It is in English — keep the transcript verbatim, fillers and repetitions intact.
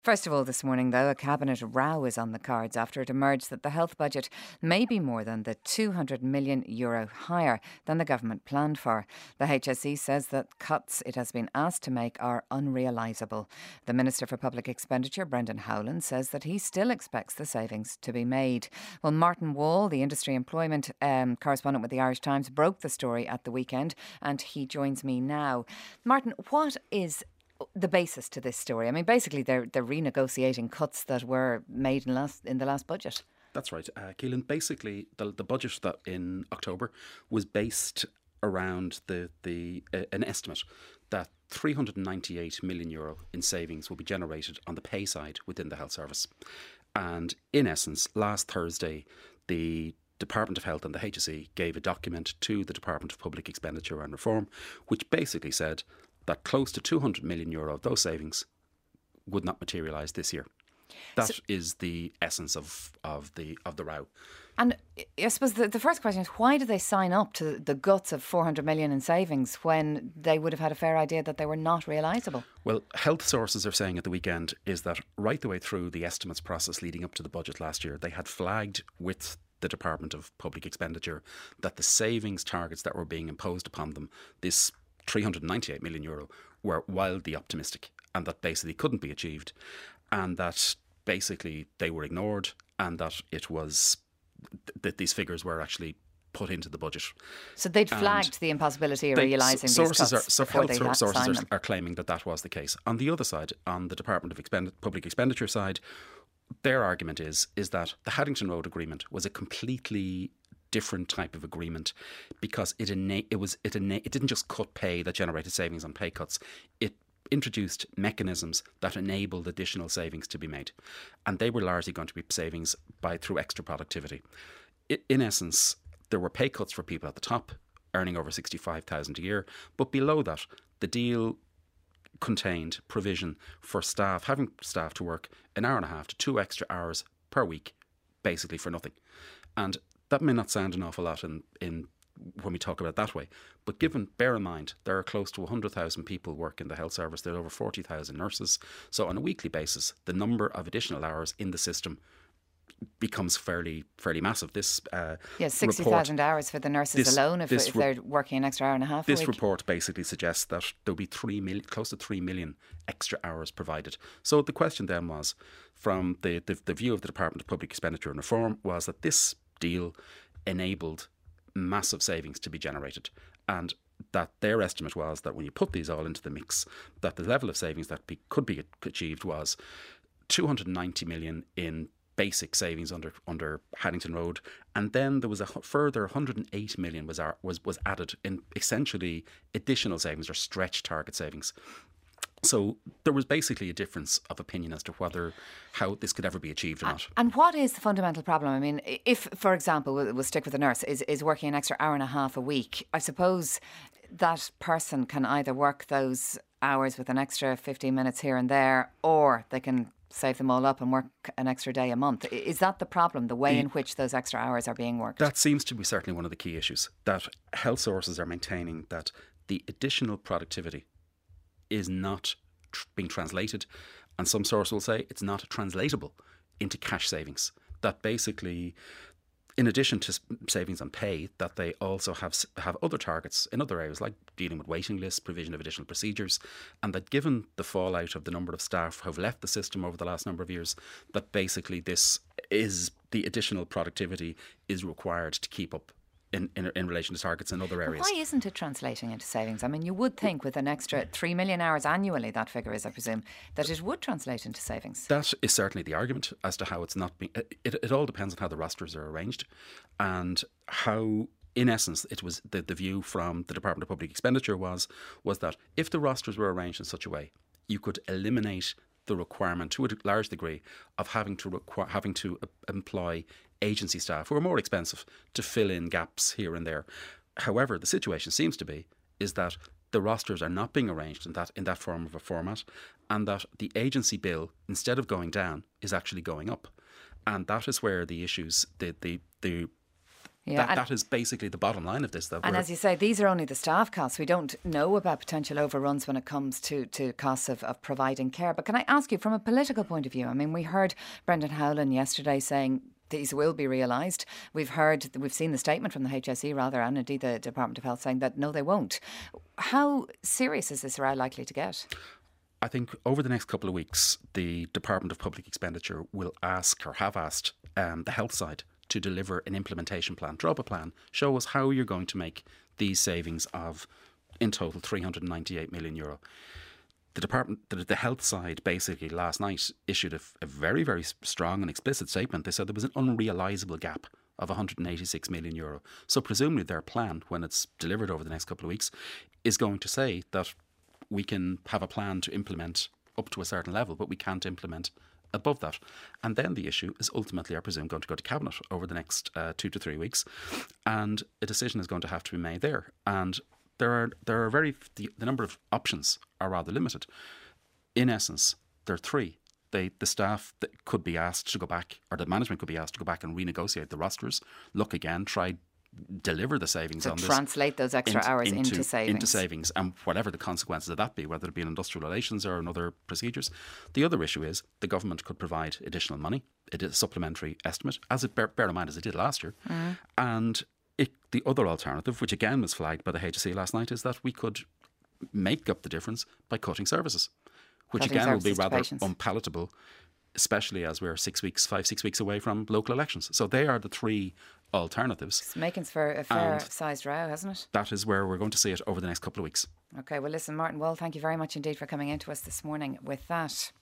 First of all, this morning, though, a cabinet row is on the cards after it emerged that the health budget may be more than the two hundred million euro higher than the government planned for. The H S E says that cuts it has been asked to make are unrealisable. The Minister for Public Expenditure, Brendan Howlin, says that he still expects the savings to be made. Well, Martin Wall, the industry employment um, correspondent with the Irish Times, broke the story at the weekend, and he joins me now. Martin, what is the basis to this story? I mean, basically, they're they're renegotiating cuts that were made in last in the last budget. That's right, uh, Keelan. Basically, the the budget that in October was based around the the uh, an estimate that three hundred ninety-eight million euro in savings will be generated on the pay side within the health service. And in essence, last Thursday, the Department of Health and the H S E gave a document to the Department of Public Expenditure and Reform, which basically said that close to two hundred million euro of those savings would not materialise this year. That so, is the essence of, of the of the row. And I suppose the, the first question is, why did they sign up to the guts of four hundred million in savings when they would have had a fair idea that they were not realisable? Well, health sources are saying at the weekend is that right the way through the estimates process leading up to the budget last year, they had flagged with the Department of Public Expenditure that the savings targets that were being imposed upon them, this three hundred ninety-eight million euro, were wildly optimistic and that basically couldn't be achieved, and that basically they were ignored, and that it was that these figures were actually put into the budget. So they'd flagged and the impossibility of realising these cuts are, so before health they had sources signed are, them. are claiming that that was the case. On the other side, on the Department of Expend- Public Expenditure side, their argument is is that the Haddington Road Agreement was a completely different type of agreement because it ina- it was it ina- it didn't just cut pay that generated savings on pay cuts. It introduced mechanisms that enabled additional savings to be made, and they were largely going to be savings by through extra productivity. I, in essence, there were pay cuts for people at the top earning over sixty-five thousand a year, but below that, the deal contained provision for staff having staff to work an hour and a half to two extra hours per week, basically for nothing. And that may not sound an awful lot in, in when we talk about it that way, but given, bear in mind, there are close to one hundred thousand people work in the health service. There are over forty thousand nurses. So on a weekly basis, the number of additional hours in the system becomes fairly fairly massive. This uh, yeah, sixty thousand hours for the nurses this, alone if, this if they're working an extra hour and a half. This a week. report basically suggests that there'll be three million, close to three million extra hours provided. So the question then was, from the, the the view of the Department of Public Expenditure and Reform, was that this deal enabled massive savings to be generated, and that their estimate was that when you put these all into the mix, that the level of savings that be, could be achieved was two hundred ninety million in basic savings under under Haddington Road, and then there was a further one hundred eight million was was was added in essentially additional savings or stretch target savings. So there was basically a difference of opinion as to whether how this could ever be achieved or not. And what is the fundamental problem? I mean, if, for example, we'll, we'll stick with the nurse, is, is working an extra hour and a half a week, I suppose that person can either work those hours with an extra fifteen minutes here and there, or they can save them all up and work an extra day a month. Is that the problem, the way the, in which those extra hours are being worked? That seems to be certainly one of the key issues, that health sources are maintaining that the additional productivity is not tr- being translated, and some sources will say it's not translatable into cash savings. That basically, in addition to savings on pay, that they also have have other targets in other areas, like dealing with waiting lists, provision of additional procedures, and that given the fallout of the number of staff who have left the system over the last number of years, that basically this is the additional productivity is required to keep up In, in in relation to targets in other areas. Why isn't it translating into savings? I mean, you would think with an extra three million hours annually, that figure is, I presume, that it would translate into savings. That is certainly the argument as to how it's not being... It, it all depends on how the rosters are arranged and how, in essence, it was the, the view from the Department of Public Expenditure was, was that if the rosters were arranged in such a way, you could eliminate the requirement to a large degree of having to require, having to employ agency staff who are more expensive to fill in gaps here and there. However, the situation seems to be is that the rosters are not being arranged in that in that form of a format, and that the agency bill, instead of going down, is actually going up. And that is where the issues, the the the Yeah, that, that is basically the bottom line of this. That and as you say, these are only the staff costs. We don't know about potential overruns when it comes to, to costs of, of providing care. But can I ask you, from a political point of view, I mean, we heard Brendan Howlin yesterday saying these will be realised. We've heard, we've seen the statement from the H S E rather, and indeed the Department of Health saying that no, they won't. How serious is this row likely to get? I think over the next couple of weeks, the Department of Public Expenditure will ask, or have asked, um, the health side to deliver an implementation plan, draw up a plan, show us how you're going to make these savings of, in total, three hundred ninety-eight million euro. The department, the, the health side, basically last night issued a, a very, very strong and explicit statement. They said there was an unrealisable gap of one hundred eighty-six million euro. So presumably their plan, when it's delivered over the next couple of weeks, is going to say that we can have a plan to implement up to a certain level, but we can't implement above that. And then the issue is ultimately, I presume, going to go to Cabinet over the next uh, two to three weeks. And a decision is going to have to be made there. And there are there are very, the, the number of options are rather limited. In essence, there are three. They, the staff that could be asked to go back, or the management could be asked to go back and renegotiate the rosters, look again, try deliver the savings so on this. Translate those extra into, hours into, into savings. Into savings, and whatever the consequences of that be, whether it be in industrial relations or in other procedures. The other issue is the government could provide additional money. It is a supplementary estimate, as it bear, bear in mind as it did last year. Mm. And it, the other alternative, which again was flagged by the H S E last night, is that we could make up the difference by cutting services, which cutting again services will be rather patients. unpalatable, especially as we're six weeks, five, six weeks away from local elections. So they are the three alternatives. It's making for a fair-sized row, hasn't it? That is where we're going to see it over the next couple of weeks. OK, well listen, Martin Wall, thank you very much indeed for coming in to us this morning with that.